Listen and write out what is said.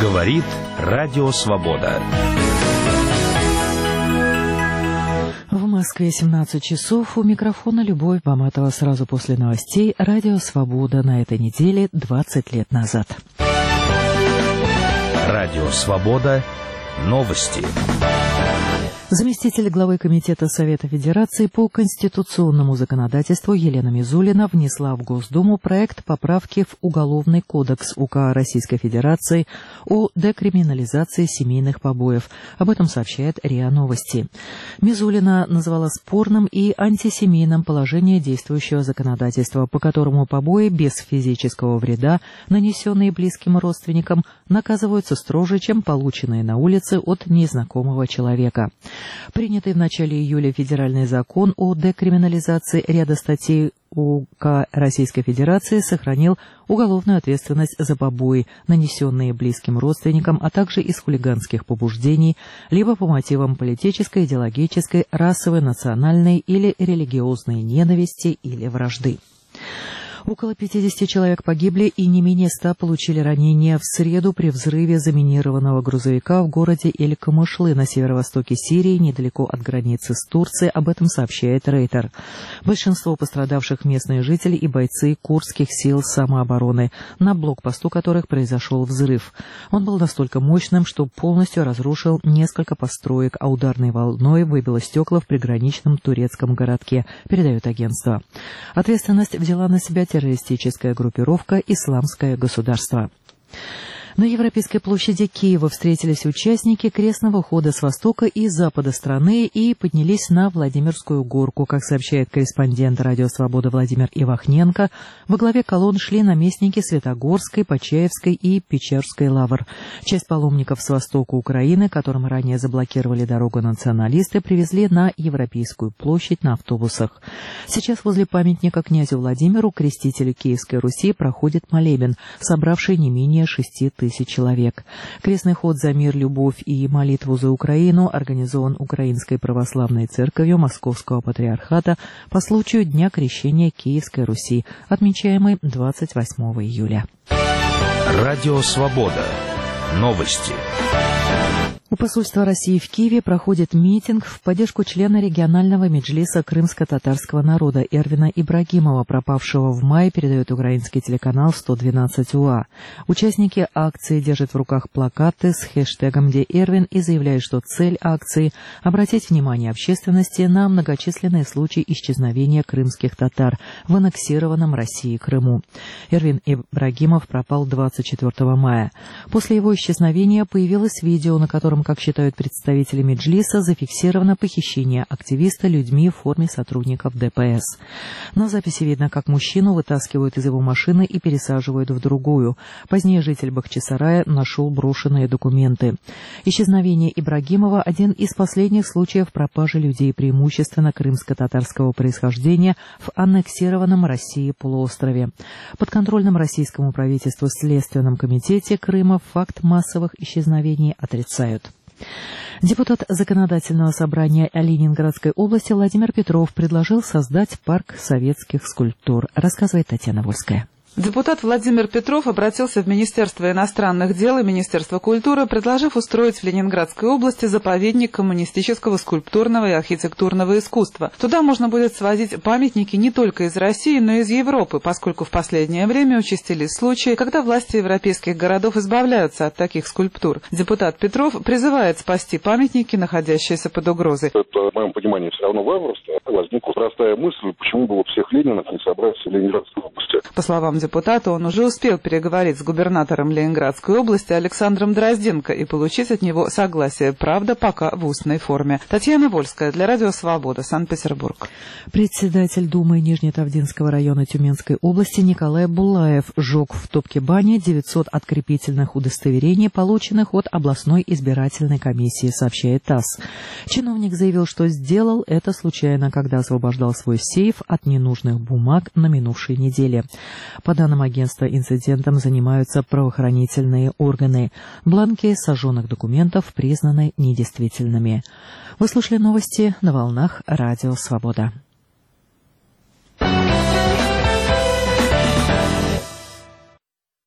Говорит Радио Свобода. В Москве 17 часов. У микрофона Любовь Баматова. Сразу после новостей Радио Свобода на этой неделе 20 лет назад. Радио Свобода. Новости. Заместитель главы Комитета Совета Федерации по конституционному законодательству Елена Мизулина внесла в Госдуму проект поправки в Уголовный кодекс УК Российской Федерации о декриминализации семейных побоев. Об этом сообщает РИА Новости. Мизулина назвала спорным и антисемейным положение действующего законодательства, по которому побои без физического вреда, нанесенные близким родственникам, наказываются строже, чем полученные на улице от незнакомого человека. Принятый в начале июля федеральный закон о декриминализации ряда статей УК Российской Федерации сохранил уголовную ответственность за побои, нанесенные близким родственникам, а также из хулиганских побуждений, либо по мотивам политической, идеологической, расовой, национальной или религиозной ненависти или вражды. Около 50 человек погибли и не менее 100 получили ранения в среду при взрыве заминированного грузовика в городе Эль-Камышлы на северо-востоке Сирии, недалеко от границы с Турцией. Об этом сообщает Рейтер. Большинство пострадавших местные жители и бойцы курдских сил самообороны, на блокпосту которых произошел взрыв. Он был настолько мощным, что полностью разрушил несколько построек, а ударной волной выбило стекла в приграничном турецком городке, передает агентство. Ответственность взяла на себя террористическая группировка «Исламское государство». На Европейской площади Киева встретились участники крестного хода с востока и запада страны и поднялись на Владимирскую горку. Как сообщает корреспондент «Радио Свобода» Владимир Ивахненко, во главе колонн шли наместники Светогорской, Почаевской и Печерской лавр. Часть паломников с востока Украины, которым ранее заблокировали дорогу националисты, привезли на Европейскую площадь на автобусах. Сейчас возле памятника князю Владимиру, крестителю Киевской Руси, проходит молебен, собравший не менее 6 тысяч человек. Крестный ход за мир, любовь и молитву за Украину организован Украинской православной церковью Московского патриархата по случаю Дня крещения Киевской Руси, отмечаемый 28 июля. Радио Свобода. Новости. У посольства России в Киеве проходит митинг в поддержку члена регионального меджлиса крымско-татарского народа Эрвина Ибрагимова, пропавшего в мае, передает украинский телеканал 112 УА. Участники акции держат в руках плакаты с хэштегом «Где Эрвин» и заявляют, что цель акции – обратить внимание общественности на многочисленные случаи исчезновения крымских татар в аннексированном Россией Крыму. Эрвин Ибрагимов пропал 24 мая. После его исчезновения появилось видео, на котором, как считают представители Меджлиса, зафиксировано похищение активиста людьми в форме сотрудников ДПС. На записи видно, как мужчину вытаскивают из его машины и пересаживают в другую. Позднее житель Бахчисарая нашел брошенные документы. Исчезновение Ибрагимова – один из последних случаев пропажи людей преимущественно крымско-татарского происхождения в аннексированном России полуострове. Подконтрольном российскому правительству Следственном комитете Крыма факт массовых исчезновений отрицают. Депутат Законодательного собрания Ленинградской области Владимир Петров предложил создать парк советских скульптур, рассказывает Татьяна Вольская. Депутат Владимир Петров обратился в Министерство иностранных дел и Министерство культуры, предложив устроить в Ленинградской области заповедник коммунистического скульптурного и архитектурного искусства. Туда можно будет свозить памятники не только из России, но и из Европы, поскольку в последнее время участились случаи, когда власти европейских городов избавляются от таких скульптур. Депутат Петров призывает спасти памятники, находящиеся под угрозой. Это, в моем понимании, все равно варварство. Возникла простая мысль, почему бы всех Ленинов не собрать в Ленинградской области. По словам депутата, он уже успел переговорить с губернатором Ленинградской области Александром Дрозденко и получить от него согласие, правда, пока в устной форме. Татьяна Вольская для Радио Свобода, Санкт-Петербург. Председатель Думы Нижнетавдинского района Тюменской области Николай Булаев сжег в топке бани 900 открепительных удостоверений, полученных от областной избирательной комиссии, сообщает ТАСС. Чиновник заявил, что сделал это случайно, когда освобождал свой сейф от ненужных бумаг на минувшей неделе. По данным агентства, инцидентом занимаются правоохранительные органы. Бланки сожженных документов признаны недействительными. Вы слушали новости на волнах Радио Свобода.